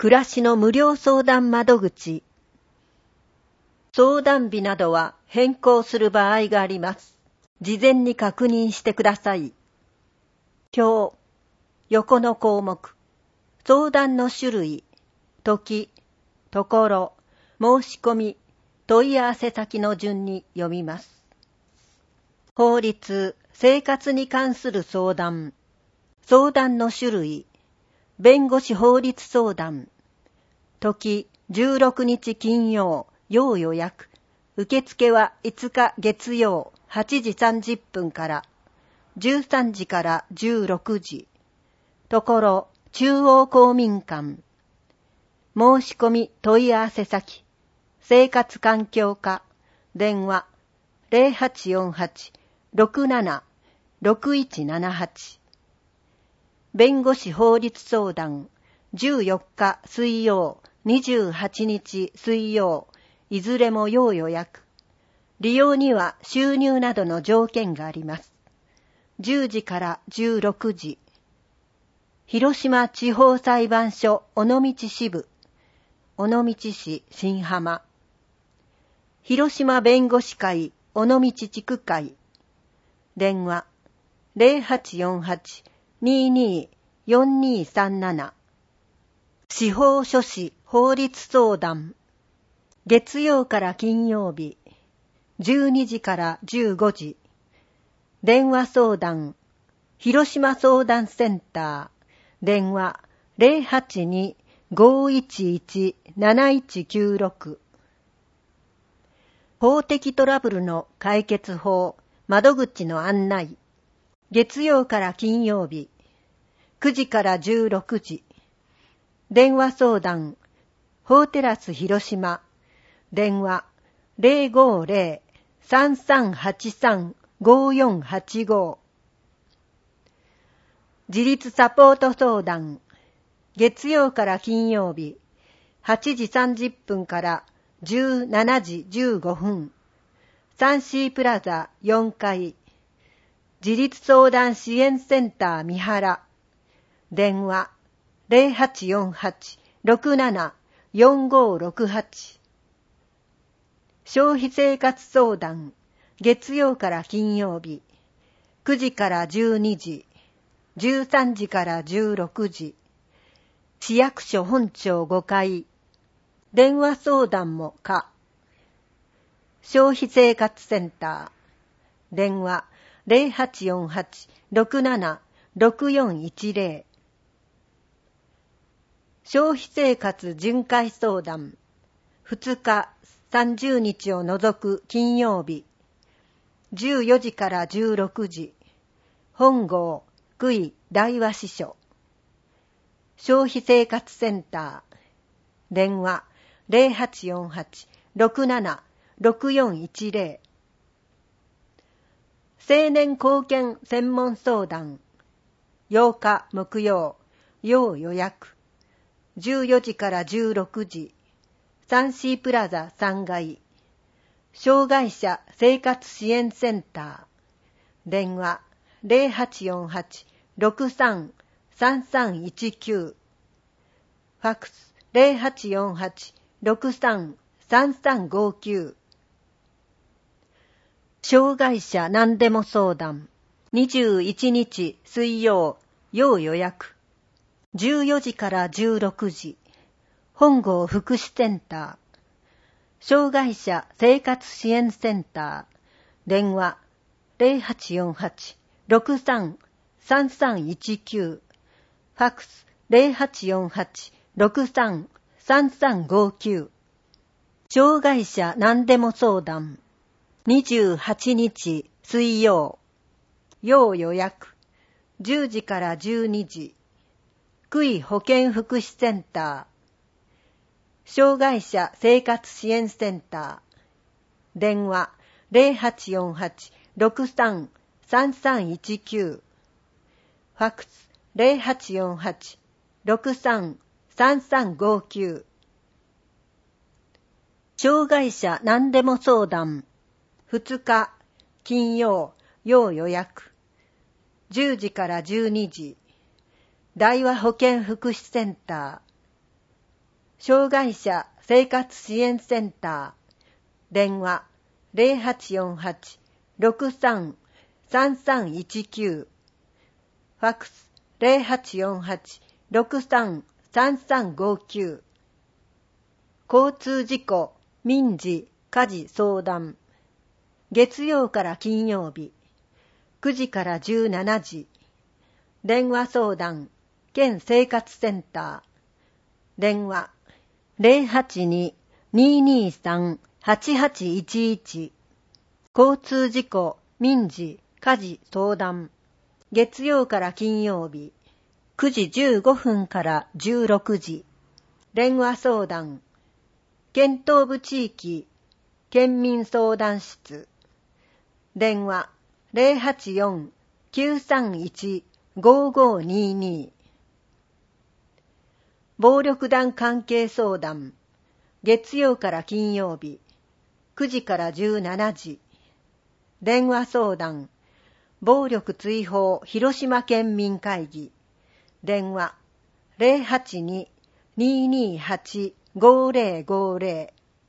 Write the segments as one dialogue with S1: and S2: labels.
S1: 暮らしの無料相談窓口。相談日などは変更する場合があります。事前に確認してください。今日、横の項目、相談の種類、時、ところ、申し込み、問い合わせ先の順に読みます。法律、生活に関する相談、相談の種類、弁護士法律相談、時16日金曜、要予約、受付は5日月曜8時30分から13時から16時、ところ中央公民館、申し込み問い合わせ先、生活環境課、電話0848-67-6178、弁護士法律相談、14日水曜、28日水曜、いずれも要予約。利用には収入などの条件があります。10時から16時。広島地方裁判所尾道支部、尾道市新浜。広島弁護士会尾道地区会。電話0848-224237。司法書士法律相談。月曜から金曜日、12時から15時。電話相談。広島相談センター。電話082-511-7196。法的トラブルの解決法、窓口の案内。月曜から金曜日、9時から16時。電話相談、法テラス広島、電話050-3383-5485。自立サポート相談、月曜から金曜日、8時30分から17時15分。サンシープラザ4階、自立相談支援センター三原、電話0848-67-4568。消費生活相談、月曜から金曜日、9時から12時、13時から16時。市役所本庁5階、電話相談も可。消費生活センター、電話0848-67-6410。消費生活巡回相談、2日30日を除く金曜日、14時から16時、本郷久井大和支所。消費生活センター、電話0848-67-6410。青年貢献専門相談、8日木曜、要予約。14時から16時、サンシープラザ3階、障害者生活支援センター、電話0848-63-3319、ファックス0848-63-3359。障害者何でも相談、21日水曜、要予約。14時から16時、本郷福祉センター、障害者生活支援センター、電話0848-63-3319、ファックス0848-63-3359。障害者何でも相談、28日水曜、要予約。10時から12時、久井保健福祉センター、障害者生活支援センター、電話0848-63-3319、ファックス0848-63-3359。障害者何でも相談、2日金曜、要予約。10時から12時、大和保健福祉センタ障害者生活支援センター、電話 0848-63-3319、ファックス 0848-63-3359、交通事故、民事、家事相談、月曜から金曜日、9時から17時、電話相談、県生活センター、電話 082-223-8811、交通事故、民事、家事相談、月曜から金曜日、9時15分から16時、電話相談、県東部地域、県民相談室、電話 084-931-5522、暴力団関係相談、月曜から金曜日、9時から17時、電話相談、暴力追放広島県民会議、電話 082-228-5050、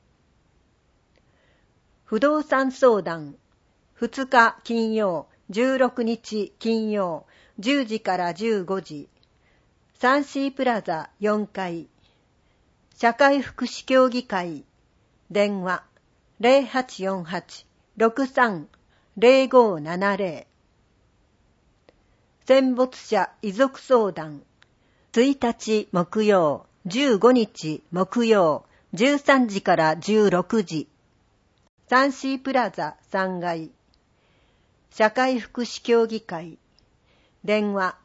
S1: 不動産相談、2日金曜、16日金曜、10時から15時、サンシープラザ4階、社会福祉協議会、電話 0848-63-0570、戦没者遺族相談、1日木曜、15日木曜、13時から16時、サンシープラザ3階、社会福祉協議会、電話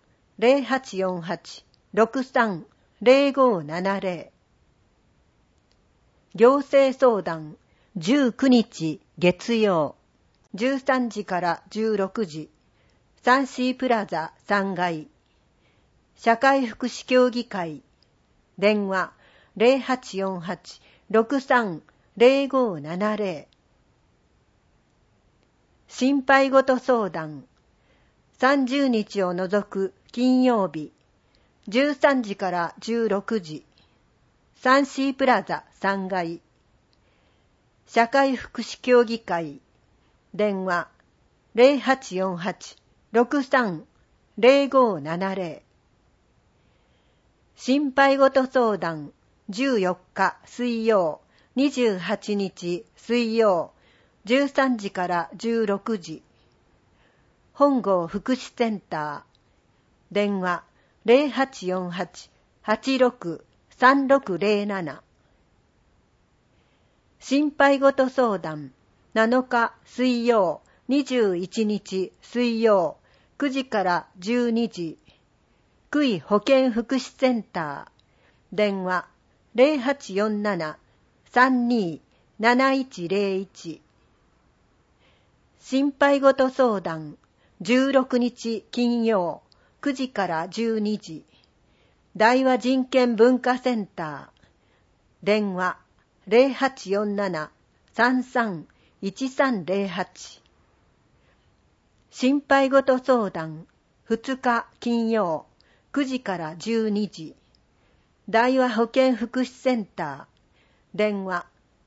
S1: 0848-63-0570、行政相談、19日月曜、13時から16時、サンシープラザ3階、社会福祉協議会、電話 0848-63-0570、心配事相談、30日を除く金曜日、13時から16時、サンシープラザ3階、社会福祉協議会、電話 0848-63-0570、心配事相談、14日水曜、28日水曜、13時から16時、本郷福祉センター、電話 0848-86-3607、心配事相談、7日水曜、21日水曜、9時から12時、区医保健福祉センター、電話 0847-32-7101、心配事相談、16日金曜、9時から12時、大和人権文化センター、電話 0847-33-1308、心配事相談、2日金曜、9時から12時、大和保健福祉センター、電話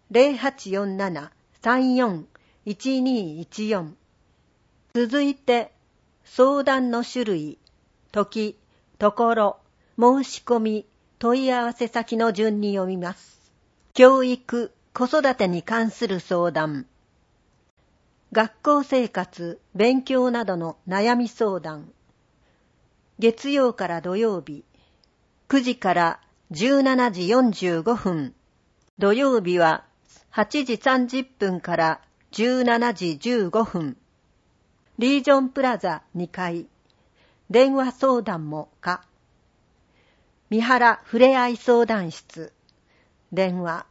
S1: 0847-34-1214。続いて、相談の種類、時、ところ、申し込み、問い合わせ先の順に読みます。教育、子育てに関する相談。学校生活、勉強などの悩み相談。月曜から土曜日、9時から17時45分。土曜日は8時30分から17時15分。リージョンプラザ2階。電話相談も可。三原ふれあい相談室。電話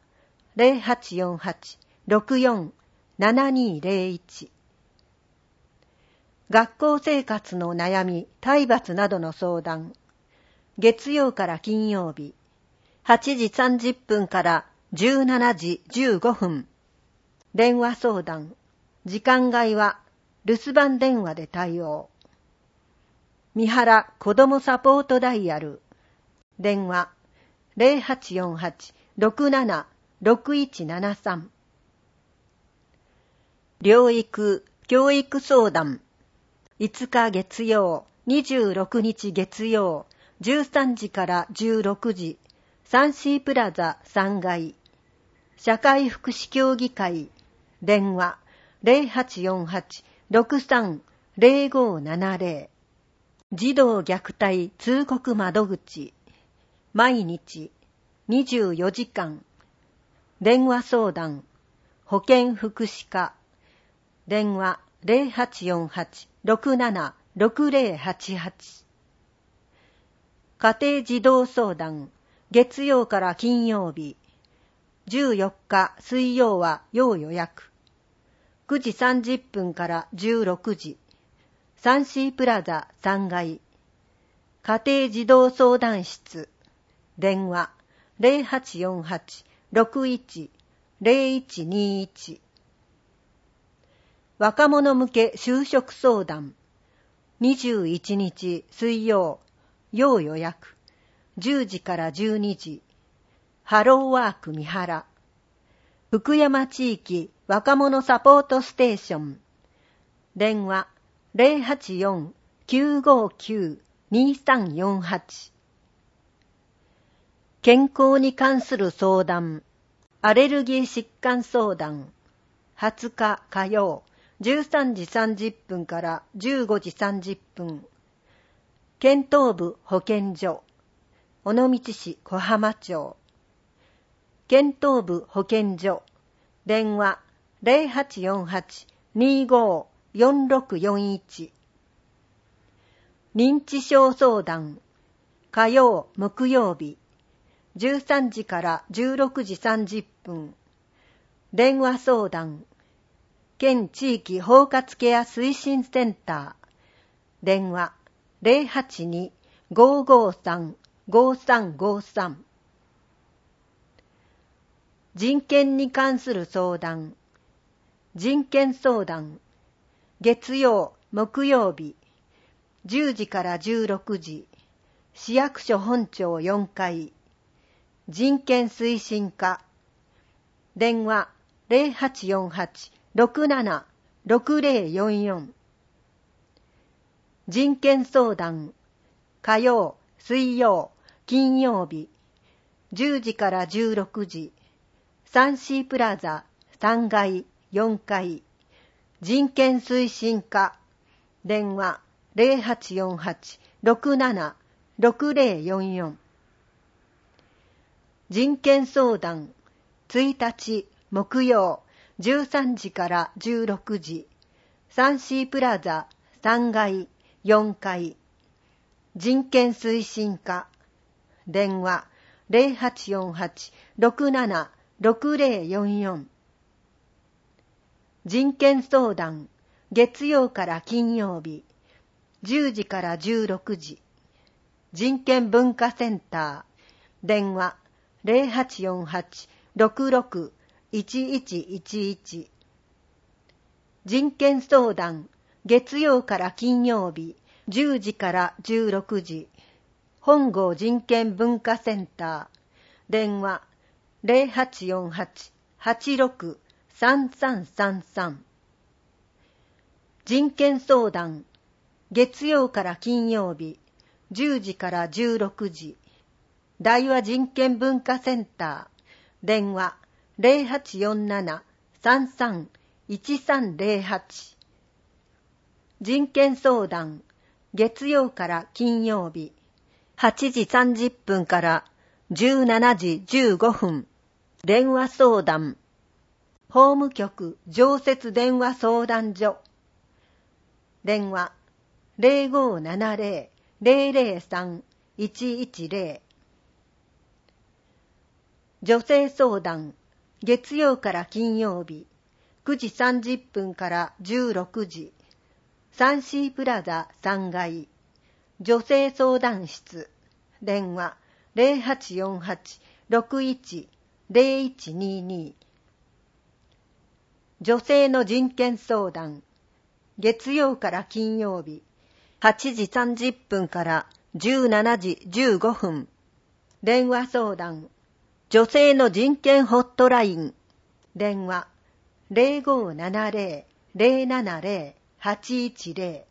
S1: 0848-64-7201。学校生活の悩み、体罰などの相談。月曜から金曜日、8時30分から17時15分。電話相談。時間外は留守番電話で対応。三原子どもサポートダイヤル。電話 676173。療育教育相談。5日月曜、26日月曜、13時から16時、サンシープラザ3階。社会福祉協議会。電話0848-630570。児童虐待通告窓口。毎日24時間。電話相談。保健福祉課。電話0848-676088。家庭児童相談。月曜から金曜日。14日水曜は要予約。9時30分から16時。サンシープラザ3階。家庭児童相談室。電話0848-610121。若者向け就職相談。21日水曜、要予約。10時から12時。ハローワーク三原。福山地域若者サポートステーション。電話084-959-2348。健康に関する相談。アレルギー疾患相談。20日火曜、13時30分から15時30分。県東部保健所。尾道市小浜町。県東部保健所。電話0848-254641。認知症相談。火曜、木曜日。13時から16時30分。電話相談。県地域包括ケア推進センター。電話082-553-5353。人権に関する相談。人権相談。月曜、木曜日。10時から16時。市役所本庁4階。人権推進課。電話0848-676044。人権相談。火曜、水曜、金曜日。10時から16時。サンシープラザ3階、4階。人権推進課。電話0848-676044。人権相談。1日木曜13時から16時。サンシープラザ3階、4階。人権推進課。電話0848-676044。人権相談。月曜から金曜日。10時から16時。人権文化センター。電話0848-661111。人権相談。月曜から金曜日。10時から16時。本郷人権文化センター。電話0848-863333。人権相談。月曜から金曜日。10時から16時。大和人権文化センター。電話0847-33-1308。人権相談。月曜から金曜日。8時30分から17時15分。電話相談。法務局常設電話相談所。電話0570-003-110。女性相談。月曜から金曜日。9時30分から16時。サンシープラザ3階。女性相談室。電話0848-610122。女性の人権相談。月曜から金曜日。8時30分から17時15分。電話相談。 女性の人権ホットライン、電話 0570-070-810。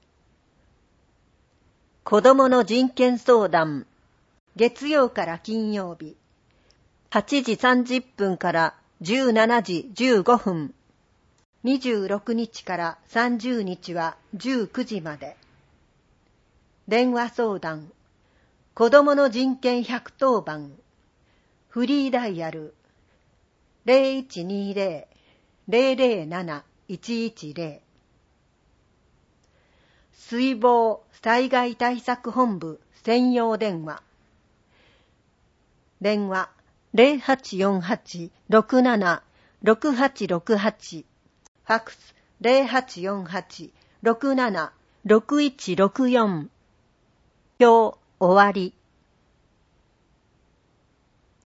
S1: 子どもの人権相談、月曜から金曜日、8時30分から17時15分、26日から30日は19時まで。電話相談、子どもの人権110番、フリーダイヤル 0120-007-110。 水防災害対策本部専用電話、電話 0848-67-6868、ファックス 0848-67-6164。今日終わり。